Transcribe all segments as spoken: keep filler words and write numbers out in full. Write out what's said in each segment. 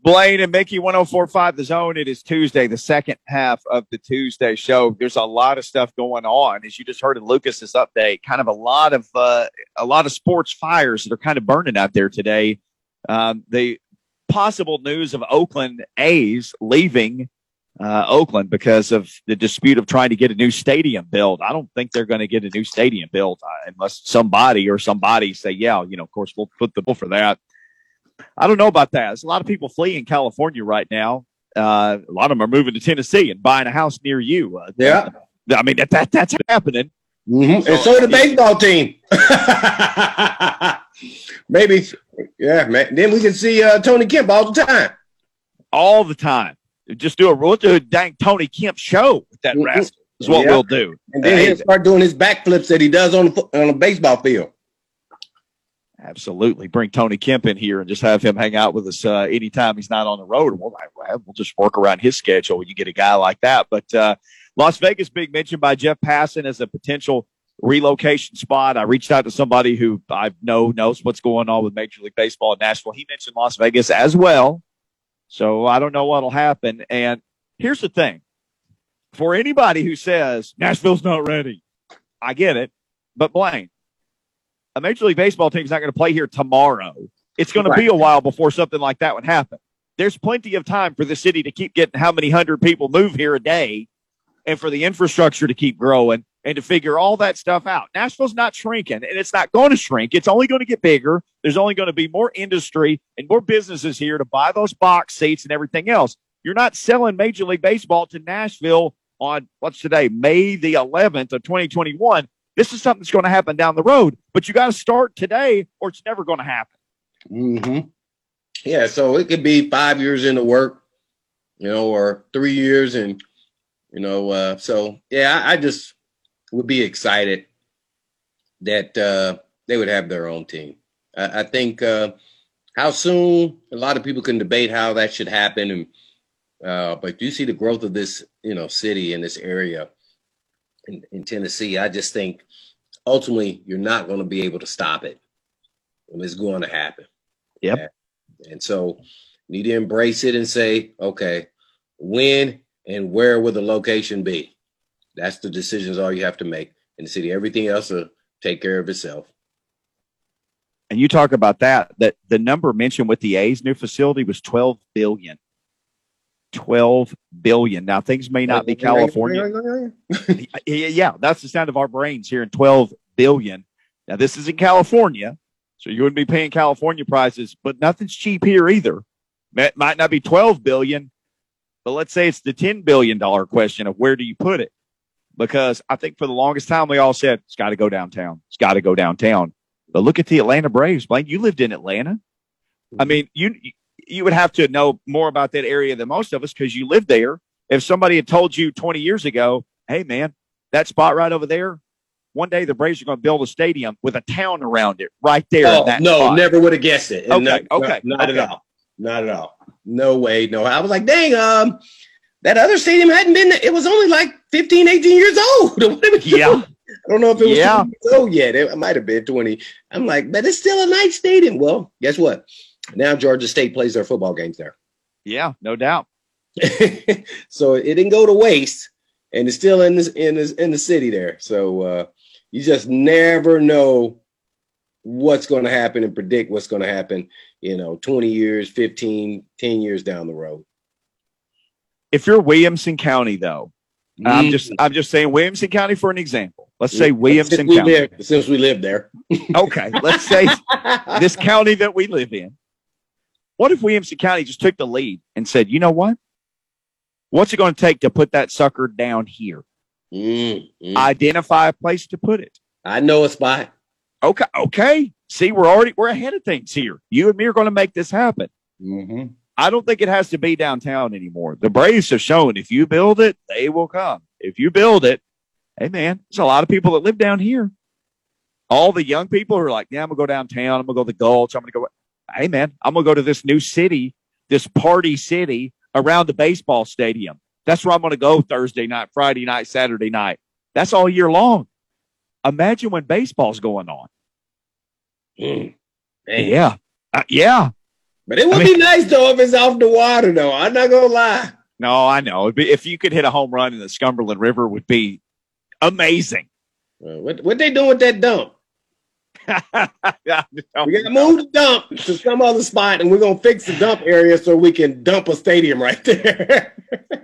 Blaine and Mickey, one oh four point five The Zone. It is Tuesday, the second half of the Tuesday show. There's a lot of stuff going on, as you just heard in Lucas's update. Kind of a lot of uh, a lot of sports fires that are kind of burning out there today. Um, the possible news of Oakland A's leaving uh, Oakland because of the dispute of trying to get a new stadium built. I don't think they're going to get a new stadium built uh, unless somebody or somebody say, "Yeah, you know, of course we'll put the bill for that." I don't know about that. There's a lot of people fleeing California right now. Uh, a lot of them are moving to Tennessee and buying a house near you. Uh, yeah. I mean, that, that that's happening. Mm-hmm. So, and so the baseball team. Maybe, yeah, man. Then we can see uh, Tony Kemp all the time. All the time. Just do a, we'll do a dang Tony Kemp show with that mm-hmm. rascal is what yeah. we'll do. And then uh, he'll start doing his backflips that he does on the, on a baseball field. Absolutely. Bring Tony Kemp in here and just have him hang out with us uh, anytime he's not on the road. We'll, we'll just work around his schedule when you get a guy like that. But uh, Las Vegas, big mention by Jeff Passan as a potential relocation spot. I reached out to somebody who I know knows what's going on with Major League Baseball in Nashville. He mentioned Las Vegas as well. So I don't know what'll happen. And here's the thing. For anybody who says Nashville's not ready, I get it. But Blaine, a Major League Baseball team is not going to play here tomorrow. It's going to be a while before something like that would happen. There's plenty of time for the city to keep getting how many hundred people move here a day and for the infrastructure to keep growing and to figure all that stuff out. Nashville's not shrinking, and it's not going to shrink. It's only going to get bigger. There's only going to be more industry and more businesses here to buy those box seats and everything else. You're not selling Major League Baseball to Nashville on, what's today, May the eleventh of twenty twenty-one. This is something that's going to happen down the road, but you got to start today or it's never going to happen. Mm-hmm. Yeah, so it could be five years into work, you know, or three years. And, you know, uh, so, yeah, I, I just would be excited that uh, they would have their own team. I, I think uh, how soon, a lot of people can debate how that should happen. And uh, but you see the growth of this, you know, city in this area. In, in Tennessee, I just think ultimately you're not going to be able to stop it. And it's going to happen. Yep. And, and so you need to embrace it and say, okay, when and where will the location be? That's the decisions all you have to make in the city. Everything else will take care of itself. And you talk about that, that the number mentioned with the A's new facility was twelve billion dollars. twelve billion dollars. Now, things may not be California. Yeah, that's the sound of our brains here in twelve billion dollars. Now, this is in California, so you wouldn't be paying California prices, but nothing's cheap here either. It might not be twelve billion dollars, but let's say it's the ten billion dollars question of where do you put it? Because I think for the longest time, we all said, it's got to go downtown. It's got to go downtown. But look at the Atlanta Braves, Blaine. You lived in Atlanta. I mean, you you would have to know more about that area than most of us because you lived there. If somebody had told you twenty years ago, hey, man, that spot right over there, one day the Braves are going to build a stadium with a town around it right there. Oh, in that no, spot. Never would have guessed it. Okay, no, okay. No, not okay. at all. Not at all. No way. No. I was like, dang, um, that other stadium hadn't been, it was only like fifteen, eighteen years old. Yeah. I don't know if it was yeah. twenty years old yet. It might have been twenty. I'm like, but it's still a nice stadium. Well, guess what? Now Georgia State plays their football games there. Yeah, no doubt. So it didn't go to waste, and it's still in this in this, in the city there. So uh, you just never know what's going to happen and predict what's going to happen. You know, twenty years, fifteen, ten years down the road. If you're Williamson County, though, mm. I'm just I'm just saying Williamson County for an example. Let's say Williamson since we County. Live, since we live there. Okay, let's say this county that we live in. What if Williamson County just took the lead and said, you know what? What's it going to take to put that sucker down here? Mm, mm. Identify a place to put it. I know a spot. Okay, okay. See, we're already we're ahead of things here. You and me are going to make this happen. Mm-hmm. I don't think it has to be downtown anymore. The Braves have shown if you build it, they will come. If you build it, hey, man, there's a lot of people that live down here. All the young people who are like, yeah, I'm going to go downtown. I'm going to go to the Gulch. I'm going to go. Hey, man, I'm going to go to this new city, this party city around the baseball stadium. That's where I'm going to go Thursday night, Friday night, Saturday night. That's all year long. Imagine when baseball's going on. Mm, yeah. Uh, yeah. But it would I mean, be nice, though, if it's off the water, though. I'm not going to lie. No, I know. Be, if you could hit a home run in the Cumberland River, would be amazing. Uh, what what they doing with that dump? We got to move the dump to some other spot, and we're going to fix the dump area so we can dump a stadium right there.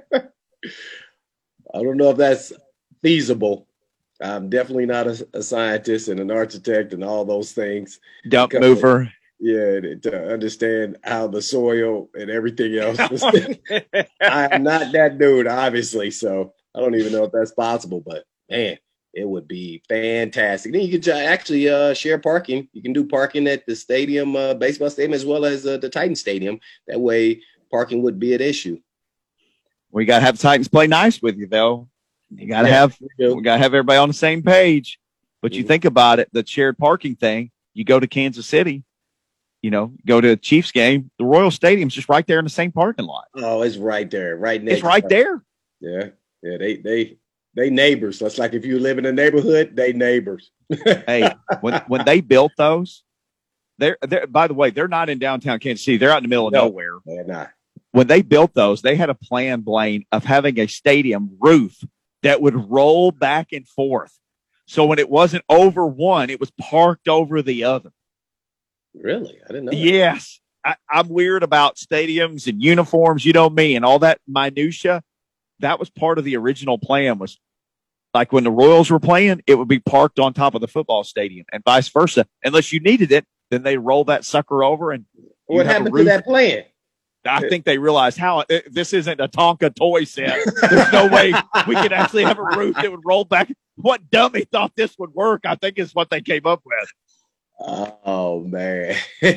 I don't know if that's feasible. I'm definitely not a, a scientist and an architect and all those things. Dump mover. Of, yeah, to understand how the soil and everything else. I am not that dude, obviously, so I don't even know if that's possible. But man, it would be fantastic. Then you could actually uh, share parking. You can do parking at the stadium, uh, baseball stadium, as well as uh, the Titan Stadium. That way, parking would be an issue. We got to have Titans play nice with you, though. You got to yeah, have we, we got to have everybody on the same page. But mm-hmm. you think about it, the shared parking thing. You go to Kansas City, you know, go to a Chiefs game. The Royal Stadium's just right there in the same parking lot. Oh, it's right there, right next. It's right there. Yeah, yeah. They they they neighbors. That's like if you live in a neighborhood, they neighbors. Hey, when when they built those, they're they're. By the way, they're not in downtown Kansas City. They're out in the middle of no, nowhere. They're not. When they built those, they had a plan, Blaine, of having a stadium roof that would roll back and forth. So when it wasn't over one, it was parked over the other. Really? I didn't know that. Yes. I, I'm weird about stadiums and uniforms, you know me, and all that minutia. That was part of the original plan, was like when the Royals were playing, it would be parked on top of the football stadium and vice versa. Unless you needed it, then they roll that sucker over. And what happened to that plan? I think they realized how it, this isn't a Tonka toy set. There's no way we could actually have a roof that would roll back. What dummy thought this would work? I think is what they came up with. Oh man,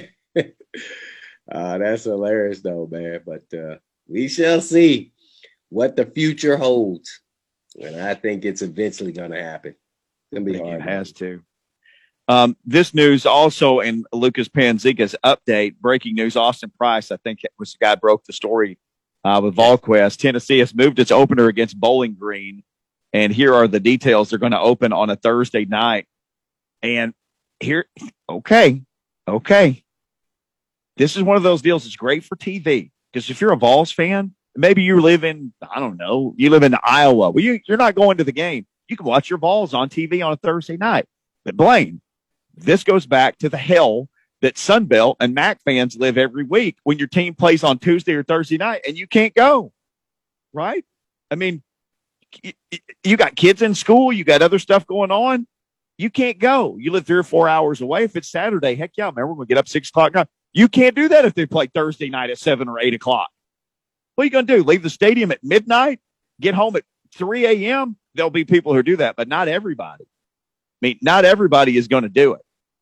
uh, that's hilarious, though, man. But uh, we shall see what the future holds, and I think it's eventually going to happen. It's going to be hard. It has to. Um, this news also in Lucas Panziga's update, breaking news, Austin Price, I think it was the guy who broke the story uh, with VolQuest. Tennessee has moved its opener against Bowling Green. And here are the details. They're going to open on a Thursday night. And here, okay, okay. This is one of those deals that's great for T V. Because if you're a Vols fan, maybe you live in, I don't know, you live in Iowa. Well, you, you're not going to the game. You can watch your Vols on T V on a Thursday night. But Blaine, this goes back to the hell that Sunbelt and M A C fans live every week when your team plays on Tuesday or Thursday night and you can't go, right? I mean, you got kids in school, you got other stuff going on. You can't go. You live three or four hours away. If it's Saturday, heck yeah, remember we get up six o'clock. You can't do that if they play Thursday night at seven or eight o'clock. What are you going to do? Leave the stadium at midnight? Get home at three a.m.? There'll be people who do that, but not everybody. I mean, not everybody is going to do it.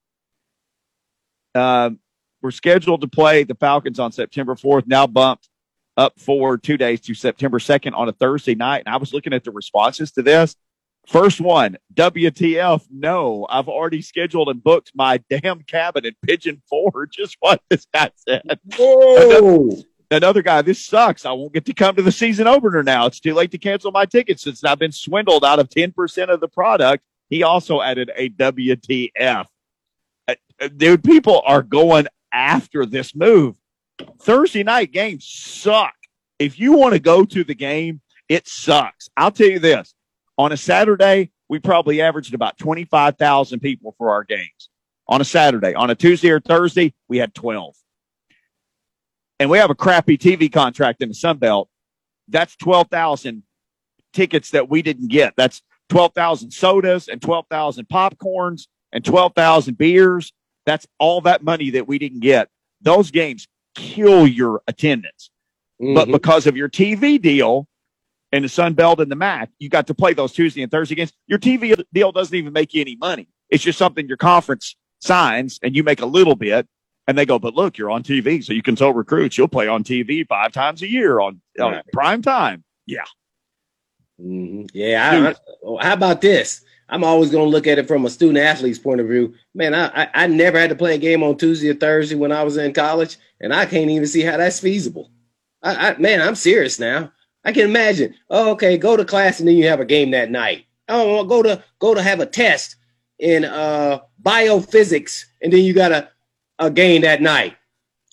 Uh, we're scheduled to play the Falcons on September fourth, now bumped up forward two days to September second on a Thursday night. And I was looking at the responses to this. First one, W T F, no, I've already scheduled and booked my damn cabin in Pigeon Forge, just what this guy said. Another, another guy, this sucks. I won't get to come to the season opener now. It's too late to cancel my tickets since I've been swindled out of ten percent of the product. He also added a W T F. Uh, dude, people are going after this move. Thursday night games suck. If you want to go to the game, it sucks. I'll tell you this. On a Saturday, we probably averaged about twenty-five thousand people for our games. On a Saturday. On a Tuesday or Thursday, we had twelve. And we have a crappy T V contract in the Sun Belt. That's twelve thousand tickets that we didn't get. That's twelve thousand sodas and twelve thousand popcorns and twelve thousand beers. That's all that money that we didn't get. Those games kill your attendance. Mm-hmm. But because of your T V deal and the Sun Belt and the M A C, you got to play those Tuesday and Thursday games. Your T V deal doesn't even make you any money. It's just something your conference signs and you make a little bit. And they go, but look, you're on T V, so you can tell recruits you'll play on T V five times a year on, on right. prime time. Yeah. Mm-hmm. Yeah. I, I, how about this? I'm always going to look at it from a student athlete's point of view. Man, I, I I never had to play a game on Tuesday or Thursday when I was in college, and I can't even see how that's feasible. I, I man, I'm serious now. I can imagine. Oh, okay, go to class and then you have a game that night. Oh, go to go to have a test in uh, biophysics, and then you got a, a game that night.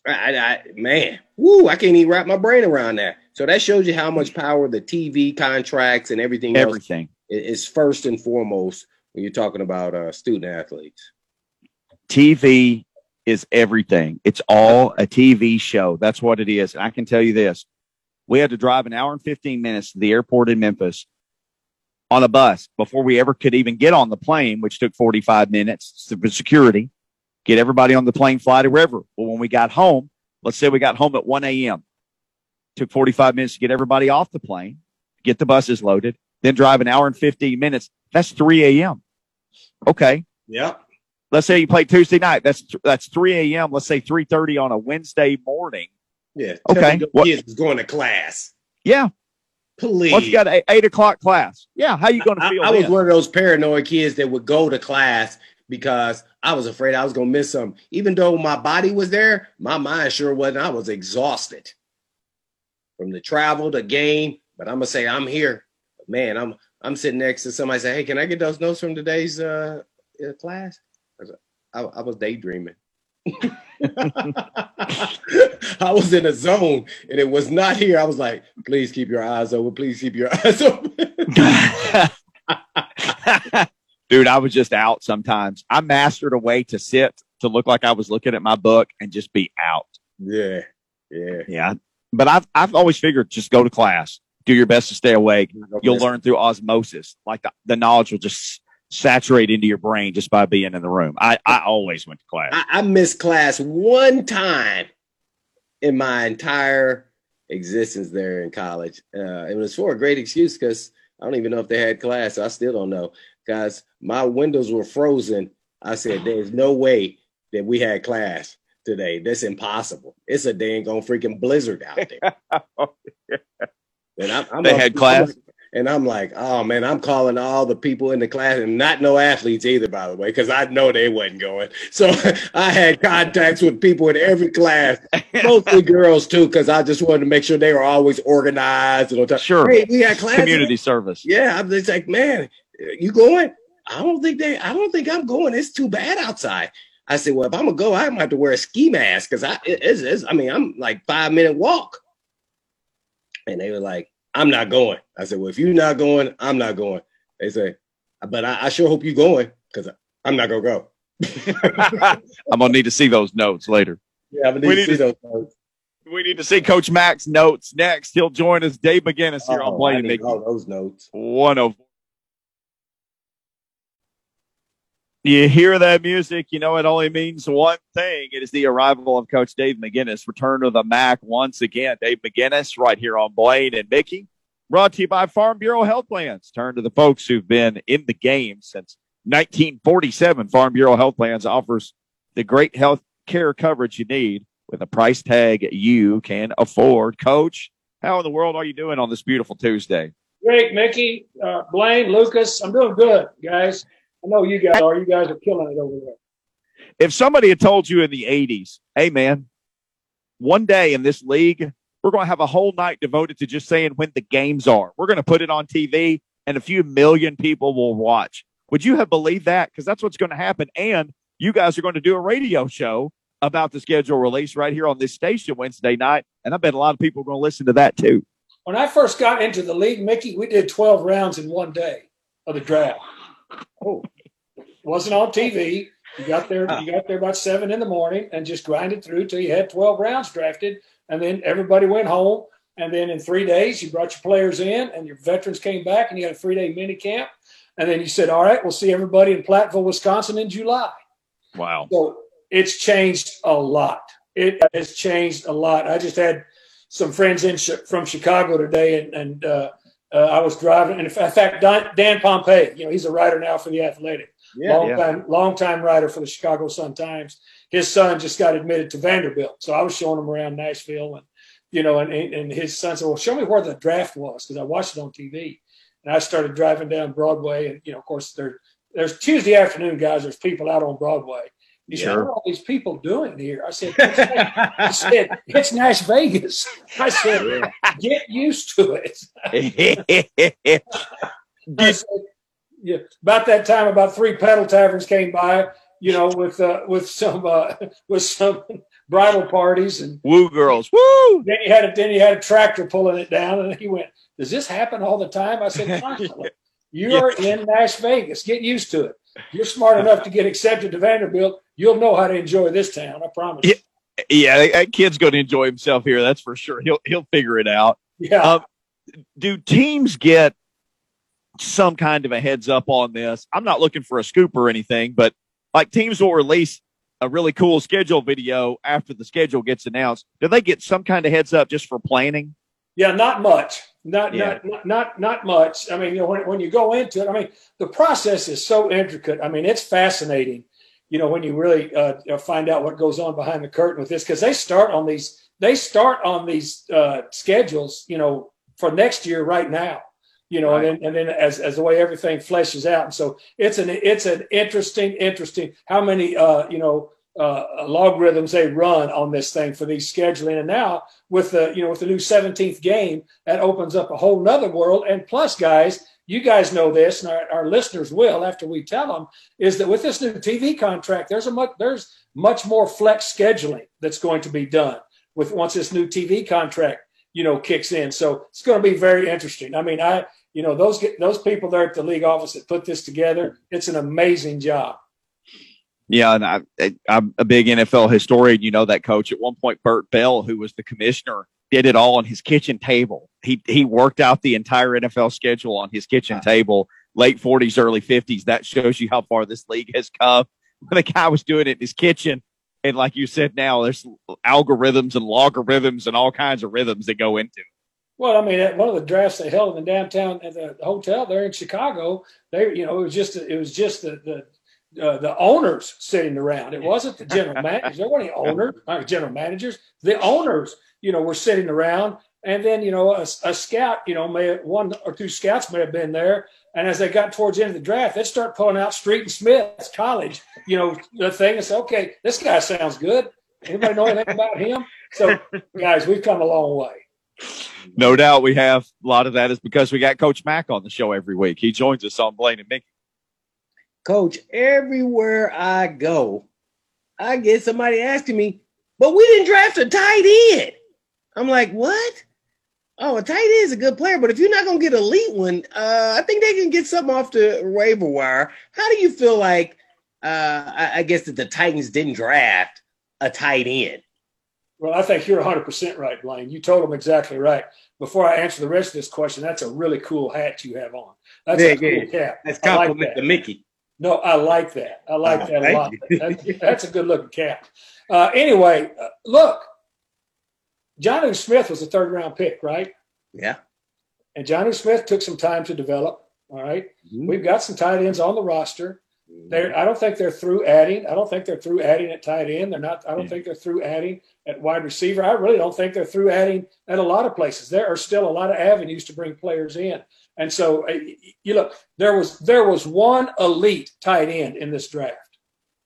I, I, man, woo, I can't even wrap my brain around that. So that shows you how much power the T V contracts and everything, everything else is first and foremost when you're talking about uh, student athletes. T V is everything. It's all a T V show. That's what it is. And I can tell you this. We had to drive an hour and fifteen minutes to the airport in Memphis on a bus before we ever could even get on the plane, which took forty-five minutes for security, get everybody on the plane, fly to wherever. Well, when we got home, let's say we got home at one a.m., took forty-five minutes to get everybody off the plane, get the buses loaded, then drive an hour and fifteen minutes. That's three a.m. Okay. Yep. Let's say you play Tuesday night. That's that's three a.m. Let's say three thirty on a Wednesday morning. Yeah. Okay. What kids is going to class? Yeah. Please. Once you got an eight o'clock class. Yeah. How you going to feel? I, I was one of those paranoid kids that would go to class because I was afraid I was going to miss something. Even though my body was there, my mind sure wasn't. I was exhausted from the travel, the game. But I'm gonna say I'm here. Man, I'm I'm sitting next to somebody. Say, hey, can I get those notes from today's uh, class? I was, I, I was daydreaming. I was in a zone and it was not here. I was like, please keep your eyes open. Please keep your eyes open. Dude, I was just out sometimes. I mastered a way to sit to look like I was looking at my book and just be out. Yeah. Yeah. Yeah. But I've, I've always figured just go to class, do your best to stay awake. You'll learn through osmosis. Like the, the knowledge will just saturate into your brain just by being in the room. I, I always went to class. I, I missed class one time in my entire existence there in college. Uh, it was for a great excuse because I don't even know if they had class. I still don't know because my windows were frozen. I said, there's no way that we had class today. That's impossible. It's a dang on freaking blizzard out there. Oh, yeah. And I'm, I'm they up, had class. And I'm like, oh man, I'm calling all the people in the class and not no athletes either, by the way, because I know they wasn't going. So I had contacts with people in every class, mostly girls too, because I just wanted to make sure they were always organized. And on sure. Hey, we had class. Community service. Yeah. I'm just like, man, you going? I don't think they, I don't think I'm going. It's too bad outside. I said, well, if I'm gonna go, I'm gonna have to wear a ski mask because I, it, it's, it's, I mean, I'm like five minute walk. And they were like, I'm not going. I said, well, if you're not going, I'm not going. They say, but I, I sure hope you're going because I'm not going to go. I'm going to need to see those notes later. Yeah, I'm going to need to see those notes. We need to see Coach Mack's notes next. He'll join us, Dave McGinnis, here oh, on Blaine and Mickey. Mickey. All those notes. one oh four. You hear that music, you know it only means one thing. It is the arrival of Coach Dave McGinnis, return to the M A C once again. Dave McGinnis right here on Blaine and Mickey. Brought to you by Farm Bureau Health Plans. Turn to the folks who've been in the game since nineteen forty-seven. Farm Bureau Health Plans offers the great health care coverage you need with a price tag you can afford. Coach, how in the world are you doing on this beautiful Tuesday? Great, Mickey, uh, Blaine, Lucas. I'm doing good, guys. I know you guys are. You guys are killing it over there. If somebody had told you in the eighties, hey, man, one day in this league, we're going to have a whole night devoted to just saying when the games are. We're going to put it on T V, and a few million people will watch. Would you have believed that? Because that's what's going to happen. And you guys are going to do a radio show about the schedule release right here on this station Wednesday night, and I bet a lot of people are going to listen to that too. When I first got into the league, Mickey, we did twelve rounds in one day of the draft. Oh, it wasn't on T V. You got there, you got there about seven in the morning and just grinded through till you had twelve rounds drafted. And then everybody went home. And then in three days, you brought your players in and your veterans came back and you had a three day mini camp. And then you said, all right, we'll see everybody in Platteville, Wisconsin in July. Wow. So it's changed a lot. It has changed a lot. I just had some friends in from Chicago today and, and, uh, Uh, I was driving, and in fact, Dan, Dan Pompei, you know, he's a writer now for The Athletic, yeah, long yeah. time, long time writer for the Chicago Sun-Times. His son just got admitted to Vanderbilt, so I was showing him around Nashville, and you know, and and his son said, "Well, show me where the draft was," because I watched it on T V. And I started driving down Broadway, and you know, of course, there there's Tuesday afternoon, guys. There's people out on Broadway. He Sure. said, what are all these people doing here? I said, I said, it's Nash Vegas. I said, get used to it. I said, yeah. About that time, about three pedal taverns came by, you know, with uh, with some uh, with some bridal parties and woo girls. Woo! Then you had a then you had a tractor pulling it down, and he went, "Does this happen all the time?" I said, "Constantly. You're yeah. in Las Vegas. Get used to it. You're smart enough to get accepted to Vanderbilt. You'll know how to enjoy this town. I promise." Yeah, yeah that kid's going to enjoy himself here. That's for sure. He'll he'll figure it out. Yeah. Um, do teams get some kind of a heads up on this? I'm not looking for a scoop or anything, but like teams will release a really cool schedule video after the schedule gets announced. Do they get some kind of heads up just for planning? Yeah, not much. Not Yeah. not not not much. I mean, you know, when when you go into it, I mean, the process is so intricate. I mean, it's fascinating. You know, when you really uh, find out what goes on behind the curtain with this, because they start on these they start on these uh, schedules, you know, for next year right now. You know, Right. and then and then as as the way everything fleshes out, and so it's an it's an interesting interesting how many uh you know uh logarithms they run on this thing for these scheduling, and now with the you know with the new seventeenth game, that opens up a whole nother world. And plus, guys, you guys know this, and our, our listeners will after we tell them, is that with this new T V contract, there's a much there's much more flex scheduling that's going to be done with once this new T V contract you know kicks in. So it's going to be very interesting. I mean, I. You know, those those people there at the league office that put this together, it's an amazing job. Yeah, and I, I'm a big N F L historian. You know that, Coach. At one point, Burt Bell, who was the commissioner, did it all on his kitchen table. He he worked out the entire N F L schedule on his kitchen table, late forties, early fifties. That shows you how far this league has come. The guy was doing it in his kitchen. And like you said, now there's algorithms and logarithms and all kinds of rhythms that go into it. Well, I mean, at one of the drafts they held in the downtown at the hotel there in Chicago, they, you know, it was just it was just the the, uh, the owners sitting around. It wasn't the general managers. There weren't any owners, not general managers. The owners, you know, were sitting around, and then you know, a, a scout, you know, may have, one or two scouts may have been there. And as they got towards the end of the draft, they'd start pulling out Street and Smith College, you know, the thing, and say, okay, this guy sounds good. Anybody know anything about him? So, guys, we've come a long way. No doubt we have. A lot of that is because we got Coach Mack on the show every week. He joins us on Blaine and Mickey. Coach, everywhere I go, I get somebody asking me, but we didn't draft a tight end. I'm like, what? Oh, a tight end is a good player, but if you're not going to get an elite one, uh, I think they can get something off the waiver wire. How do you feel like, uh, I, I guess, that the Titans didn't draft a tight end? Well, I think you're one hundred percent right, Blaine. You told them exactly right. Before I answer the rest of this question, that's a really cool hat you have on. That's yeah, a cool yeah. cap. That's I like compliment that. to Mickey. No, I like that. I like Oh, that a thank lot. you. That's, that's a good looking cap. Uh, anyway, uh, look, Jonnu Smith was a third round pick, right? Yeah. And Jonnu Smith took some time to develop. All right. Mhm. We've got some tight ends on the roster. They're, I don't think they're through adding. I don't think they're through adding at tight end. They're not. I don't Yeah. think they're through adding at wide receiver. I really don't think they're through adding at a lot of places. There are still a lot of avenues to bring players in. And so, uh, you look, there was there was one elite tight end in this draft,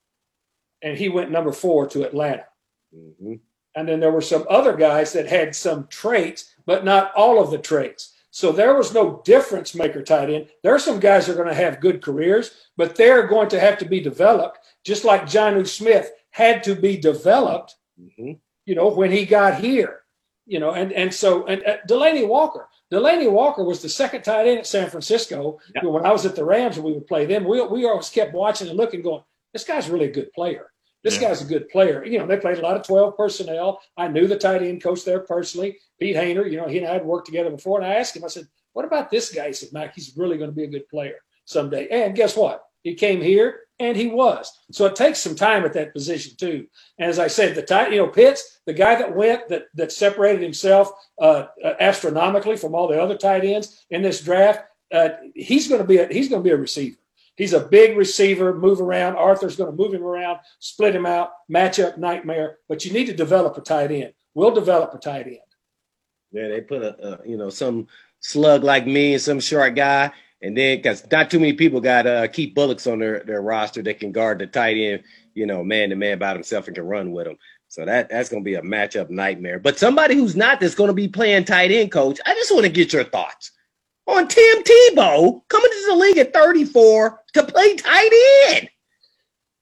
and he went number four to Atlanta. Mm-hmm. And then there were some other guys that had some traits, but not all of the traits. So there was no difference maker tight end. There are some guys that are going to have good careers, but they're going to have to be developed, just like Jonnu Smith had to be developed, Mm-hmm. you know, when he got here, you know, and, and so, and uh, Delaney Walker, Delaney Walker was the second tight end at San Francisco. Yeah. You know, when I was at the Rams and we would play them, we, we always kept watching and looking going, this guy's really a good player. This Yeah. guy's a good player. You know, they played a lot of twelve personnel. I knew the tight end coach there personally, Pete Hayner. You know, he and I had worked together before. And I asked him, I said, what about this guy? He said, Mac, he's really going to be a good player someday. And guess what? He came here and he was. So it takes some time at that position too. And as I said, the tight, you know, Pitts, the guy that went, that that separated himself uh, astronomically from all the other tight ends in this draft, uh, he's going to be a, he's going to be a receiver. He's a big receiver, move around. Arthur's going to move him around, split him out, matchup nightmare. But you need to develop a tight end. We'll develop a tight end. Yeah, they put a, a you know some slug like me and some short guy, and then because not too many people got uh, Keith Bullocks on their, their roster that can guard the tight end, you know, man to man by himself and can run with him. So that that's going to be a matchup nightmare. But somebody who's not that's going to be playing tight end, Coach, I just want to get your thoughts on Tim Tebow coming to the league at thirty-four to play tight end.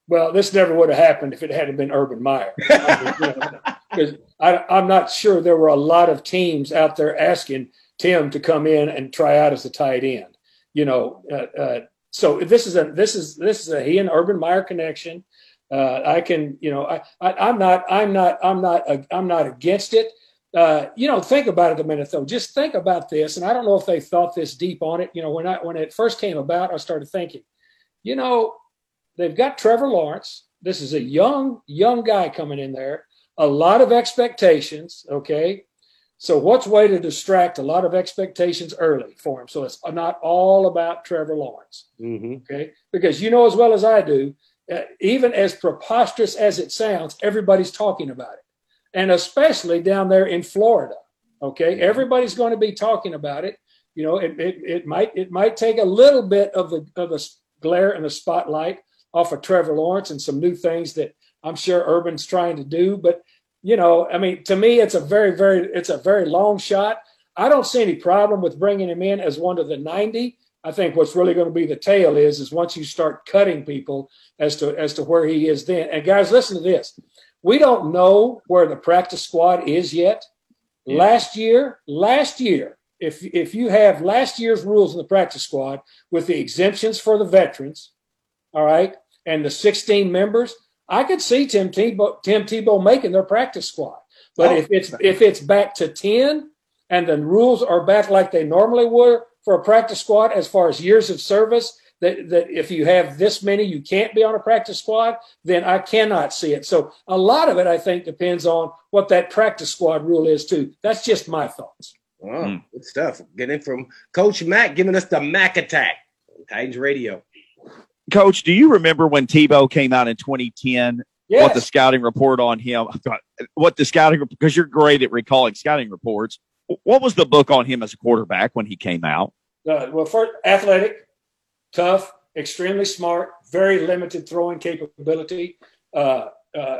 Well, this never would have happened if it hadn't been Urban Meyer. I mean, you know, because I, I'm not sure there were a lot of teams out there asking Tim to come in and try out as a tight end. You know, uh, uh, so this is a this is this is a he and Urban Meyer connection. Uh, I can, you know, I, I I'm not I'm not I'm not uh, I'm not against it. Uh, you know, think about it a minute though. Just think about this, and I don't know if they thought this deep on it. You know, when I when it first came about, I started thinking, you know, they've got Trevor Lawrence. This is a young young guy coming in there. A lot of expectations. Okay. So what's way to distract a lot of expectations early for him? So it's not all about Trevor Lawrence, Mm-hmm. okay? Because you know as well as I do, uh, even as preposterous as it sounds, everybody's talking about it. And especially down there in Florida, okay? Everybody's going to be talking about it. You know, it it, it might it might take a little bit of the of the glare and the spotlight off of Trevor Lawrence and some new things that I'm sure Urban's trying to do, but you know, I mean, to me, it's a very, very, it's a very long shot. I don't see any problem with bringing him in as one of the ninety. I think what's really going to be the tail is, is once you start cutting people as to, as to where he is then. And guys, listen to this. We don't know where the practice squad is yet. Yeah. Last year, last year, if, if you have last year's rules in the practice squad with the exemptions for the veterans, all right, and the sixteen members, I could see Tim Tebow, Tim Tebow making their practice squad. But oh. if it's if it's back to ten and the rules are back like they normally were for a practice squad as far as years of service, that, that if you have this many, you can't be on a practice squad, then I cannot see it. So a lot of it, I think, depends on what that practice squad rule is, too. That's just my thoughts. Wow, mm. Good stuff. Getting from Coach Mack, giving us the Mac Attack on Titans Radio. Coach, do you remember when Tebow came out in twenty ten? Yes. What the scouting report on him? What the scouting because you're great at recalling scouting reports. What was the book on him as a quarterback when he came out? Uh, well, first, athletic, tough, extremely smart, very limited throwing capability. Uh, uh,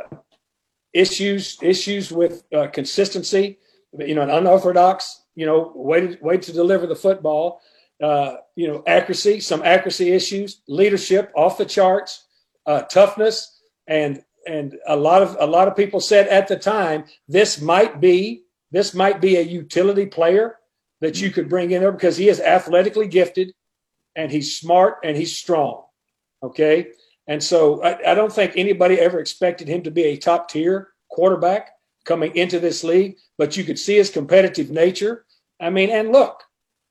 issues issues with uh, consistency. You know, an unorthodox. You know, way to way to deliver the football. Uh, you know, accuracy, some accuracy issues, leadership off the charts, uh, toughness, and and a lot of a lot of people said at the time this might be this might be a utility player that you could bring in there because he is athletically gifted, and he's smart and he's strong. Okay, and so I, I don't think anybody ever expected him to be a top tier quarterback coming into this league, but you could see his competitive nature. I mean, and look.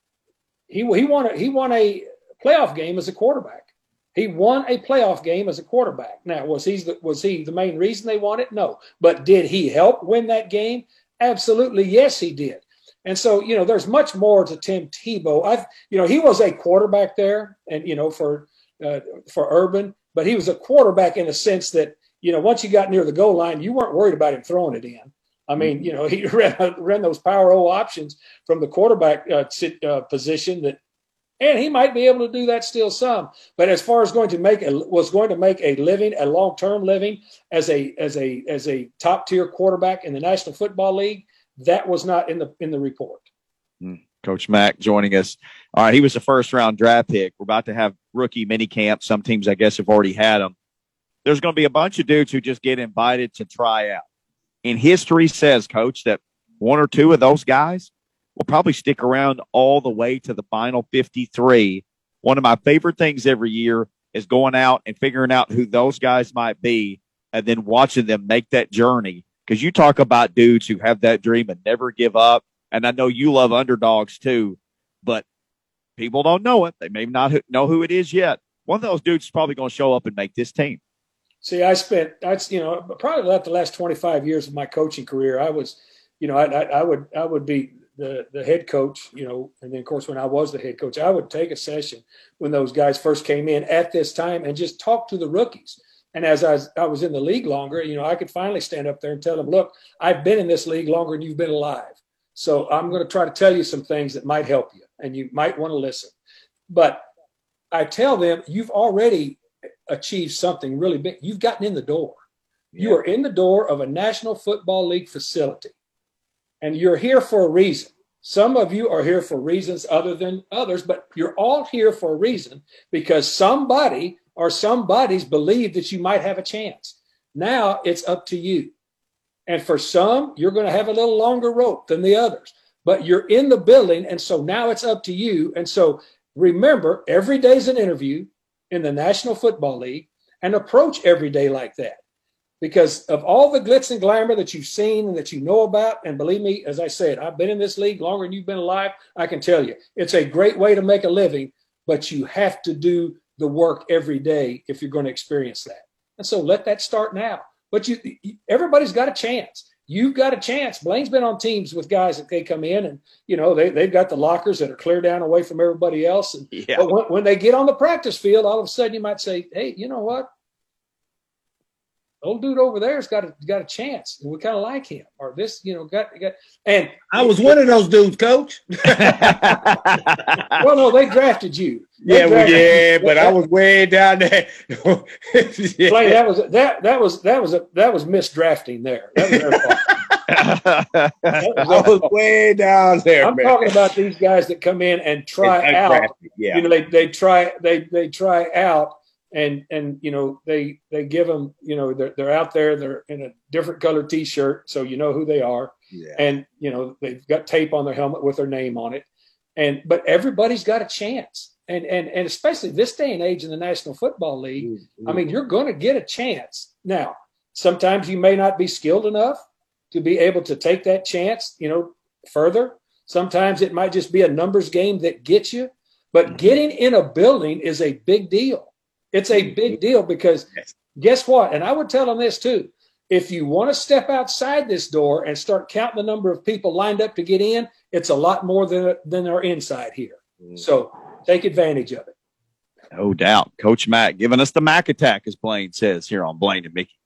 He he won a, he won a playoff game as a quarterback. He won a playoff game as a quarterback. Now, was he the, was he the main reason they won it? No. But did he help win that game? Absolutely, yes, he did. And so, you know, there's much more to Tim Tebow. I, you know, he was a quarterback there, and you know, for uh, for Urban, but he was a quarterback in a sense that you know, once you got near the goal line, you weren't worried about him throwing it in. I mean, you know, he ran, ran those power O options from the quarterback uh, sit, uh, position that, and he might be able to do that still some. But as far as going to make a, was going to make a living, a long-term living as a as a as a top-tier quarterback in the National Football League, that was not in the in the report. Mm. Coach Mack joining us. All right, he was a first-round draft pick. We're about to have rookie mini camp. Some teams, I guess, have already had them. There's going to be a bunch of dudes who just get invited to try out. And history says, Coach, that one or two of those guys will probably stick around all the way to the final fifty-three. One of my favorite things every year is going out and figuring out who those guys might be and then watching them make that journey. Because you talk about dudes who have that dream and never give up. And I know you love underdogs too, but people don't know it. They may not know who it is yet. One of those dudes is probably going to show up and make this team. See, I spent, that's, you know, probably about the last twenty-five years of my coaching career, I was, you know, I, I, I would, I would be the, the head coach, you know, and then of course, when I was the head coach, I would take a session when those guys first came in at this time and just talk to the rookies. And as I was, I was in the league longer, you know, I could finally stand up there and tell them, look, I've been in this league longer than you've been alive. So I'm going to try to tell you some things that might help you and you might want to listen. But I tell them, you've already achieved something really big. You've gotten in the door. Yeah. You are in the door of a National Football League facility, and you're here for a reason. Some of you are here for reasons other than others, but you're all here for a reason because somebody or some bodies believe that you might have a chance. Now it's up to you. And for some, you're going to have a little longer rope than the others, but you're in the building. And so now it's up to you. And so remember, every day is an interview in the National Football League, and approach every day like that. Because of all the glitz and glamour that you've seen and that you know about, and believe me, as I said, I've been in this league longer than you've been alive, I can tell you, it's a great way to make a living, but you have to do the work every day if you're going to experience that. And so let that start now. But you, everybody's got a chance. You've got a chance. Blaine's been on teams with guys that they come in and, you know, they, they've got the lockers that are clear down away from everybody else. And yeah. But when, when they get on the practice field, all of a sudden you might say, hey, you know what? Old dude over there's got a got a chance, and we kind of like him. Or this, you know, got got. And I was one of those dudes, Coach. Well, no, they drafted you. They yeah, drafted well, yeah, you. but I was way down there. yeah. Blake, that was that that was that was a that was misdrafting there. That was their fault. That was I was way down there. I'm man. talking about these guys that come in and try out. Yeah. You know, they they try they they try out. And, and, you know, they, they give them, you know, they're, they're out there, they're in a different colored t-shirt. So, you know who they are. Yeah. And, you know, they've got tape on their helmet with their name on it. And, but everybody's got a chance. And, and, and especially this day and age in the National Football League, mm-hmm. I mean, you're going to get a chance. Now, sometimes you may not be skilled enough to be able to take that chance, you know, further. Sometimes it might just be a numbers game that gets you, but mm-hmm. getting in a building is a big deal. It's a big deal because guess what? And I would tell them this too. If you want to step outside this door and start counting the number of people lined up to get in, it's a lot more than, than are inside here. So take advantage of it. No doubt. Coach Mack giving us the Mack attack, as Blaine says here on Blaine and Mickey.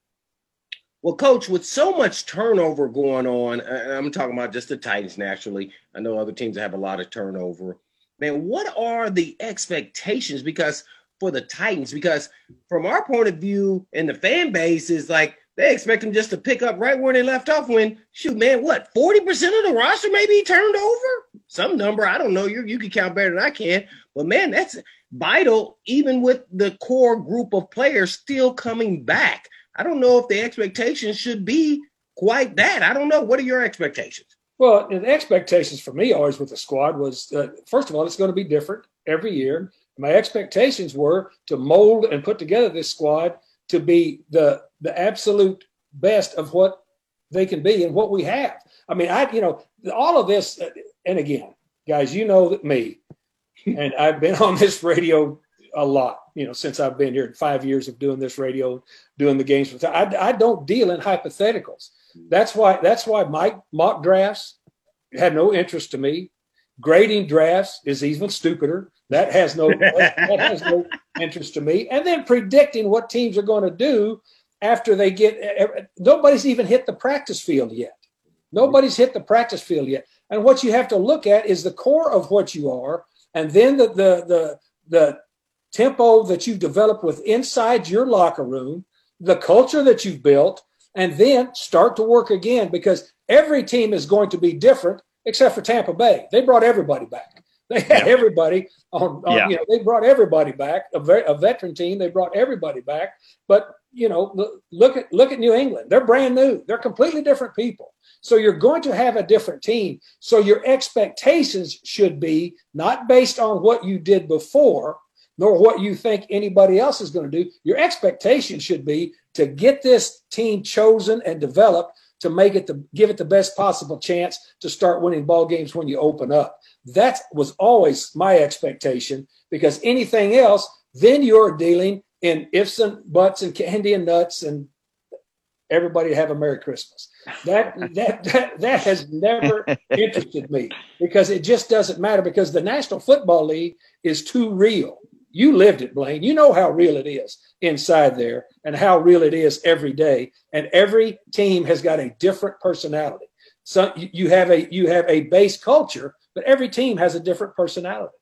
Well, Coach, with so much turnover going on, and I'm talking about just the Titans naturally. I know other teams have a lot of turnover. Man, what are the expectations? Because for the Titans, because from our point of view and the fan base is like they expect them just to pick up right where they left off when, shoot, man, what, forty percent of the roster maybe turned over? Some number, I don't know. You you can count better than I can. But, man, that's vital even with the core group of players still coming back. I don't know if the expectations should be quite that. I don't know. What are your expectations? Well, the expectations for me always with the squad was, uh, first of all, it's going to be different every year. My expectations were to mold and put together this squad to be the the absolute best of what they can be and what we have. I mean, I you know, all of this, and again, guys, you know that me, and I've been on this radio a lot, you know, since I've been here, five years of doing this radio, doing the games. I, I don't deal in hypotheticals. That's why that's why my mock drafts had no interest to me. Grading drafts is even stupider. That has no that has no interest to me. And then predicting what teams are going to do after they get – nobody's even hit the practice field yet. Nobody's hit the practice field yet. And what you have to look at is the core of what you are, and then the the the, the tempo that you've developed with inside your locker room, the culture that you've built, and then start to work again, because every team is going to be different except for Tampa Bay. They brought everybody back. They had yeah. everybody on, on yeah. you know, they brought everybody back, a, very, a veteran team. They brought everybody back. But, you know, look at look at New England. They're brand new. They're completely different people. So you're going to have a different team. So your expectations should be not based on what you did before, nor what you think anybody else is going to do. Your expectation should be to get this team chosen and developed to make it the give it the best possible chance to start winning ball games when you open up. That was always my expectation, because anything else, then you're dealing in ifs and buts and candy and nuts and everybody have a Merry Christmas. That that that, that has never interested me, because it just doesn't matter, because the National Football League is too real. You lived it, Blaine. You know how real it is inside there and how real it is every day. And every team has got a different personality. So you have a you have a base culture, but every team has a different personality.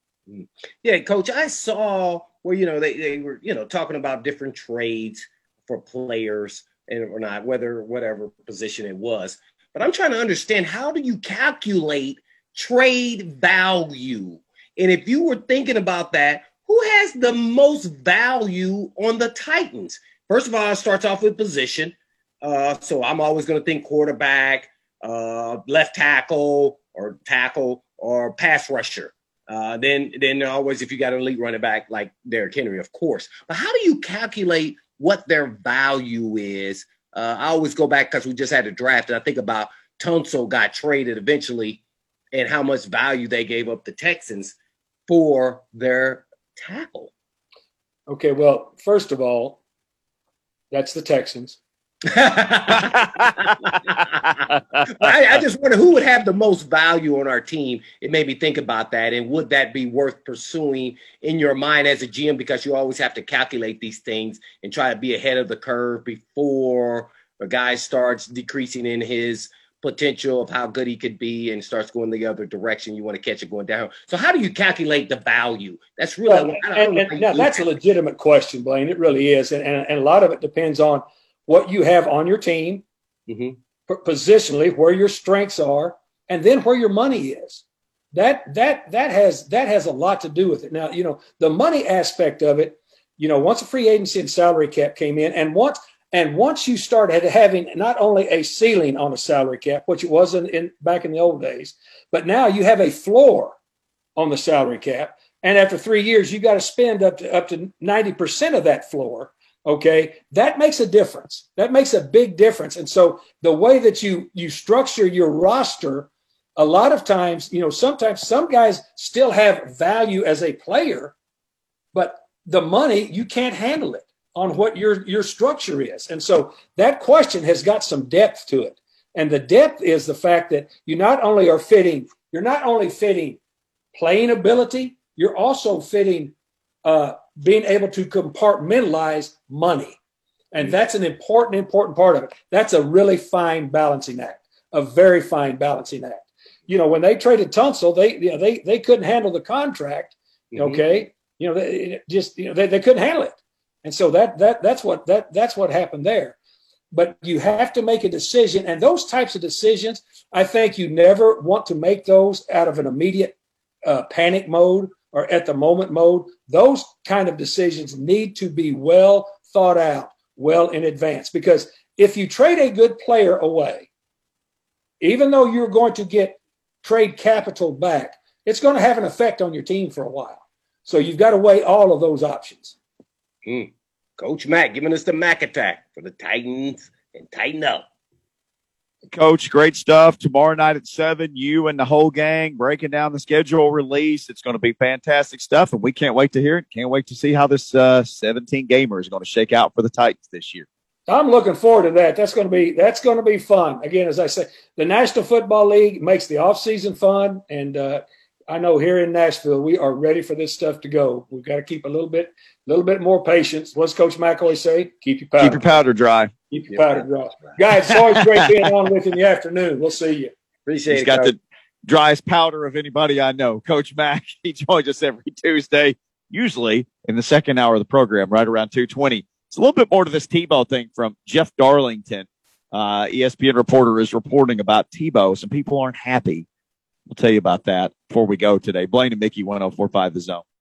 Yeah, Coach, I saw where, you know, they, they were, you know, talking about different trades for players and or not, whether whatever position it was. But I'm trying to understand, how do you calculate trade value? And if you were thinking about that, who has the most value on the Titans? First of all, it starts off with position. Uh, so I'm always going to think quarterback, uh, left tackle or tackle or pass rusher. Uh, then, then always, if you got an elite running back like Derrick Henry, of course. But how do you calculate what their value is? Uh, I always go back because we just had a draft, and I think about Tunsil got traded eventually and how much value they gave up the Texans for their tackle. Okay, well, first of all, that's the Texans. I, I just wonder who would have the most value on our team. It made me think about that. And would that be worth pursuing in your mind as a G M? Because you always have to calculate these things and try to be ahead of the curve before a guy starts decreasing in his potential of how good he could be and starts going the other direction. You want to catch it going down. So how do you calculate the value? That's really well, I don't, and, and now that's that. a legitimate question, Blaine. It really is. And, and, and a lot of it depends on what you have on your team, mm-hmm. positionally, where your strengths are, and then where your money is. That that that has that has a lot to do with it. Now, you know, the money aspect of it, you know, once a free agency and salary cap came in, and once and once you started having not only a ceiling on a salary cap, which it wasn't in back in the old days, but now you have a floor on the salary cap, and after three years, you got to spend up to up to ninety percent of that floor. Okay, that makes a difference. That makes a big difference. And so the way that you you structure your roster, a lot of times, you know, sometimes some guys still have value as a player, but the money, you can't handle it on what your your structure is. And so that question has got some depth to it. And the depth is the fact that you not only are fitting, you're not only fitting playing ability, you're also fitting uh being able to compartmentalize money. And that's an important, important part of it. That's a really fine balancing act, a very fine balancing act. You know, when they traded Tunsil, they, you know, they, they couldn't handle the contract. Mm-hmm. Okay. You know, they just, you know, they, they couldn't handle it. And so that, that, that's what, that, that's what happened there. But you have to make a decision. And those types of decisions, I think you never want to make those out of an immediate uh, panic mode or at the moment mode. Those kind of decisions need to be well thought out, well in advance. Because if you trade a good player away, even though you're going to get trade capital back, it's going to have an effect on your team for a while. So you've got to weigh all of those options. Mm. Coach Mack giving us the Mack attack for the Titans and tighten up. Coach, great stuff. Tomorrow night at seven, you and the whole gang breaking down the schedule release. It's going to be fantastic stuff, and we can't wait to hear it. Can't wait to see how this uh, seventeen-gamer is going to shake out for the Titans this year. I'm looking forward to that. That's going to be that's going to be fun. Again, as I say, the National Football League makes the offseason fun, and uh, I know here in Nashville we are ready for this stuff to go. We've got to keep a little bit, a little bit more patience. What's Coach Mack always say? Keep your powder. Keep your powder dry. Keep your powder dry. Guys, it's always great being on with you in the afternoon. We'll see you. Appreciate He's it. got Coach. the driest powder of anybody I know. Coach Mack, he joins us every Tuesday, usually in the second hour of the program, right around two twenty. It's a little bit more to this Tebow thing from Jeff Darlington. Uh, E S P N reporter is reporting about Tebow. Some people aren't happy. We'll tell you about that before we go today. Blaine and Mickey, one oh four point five The Zone.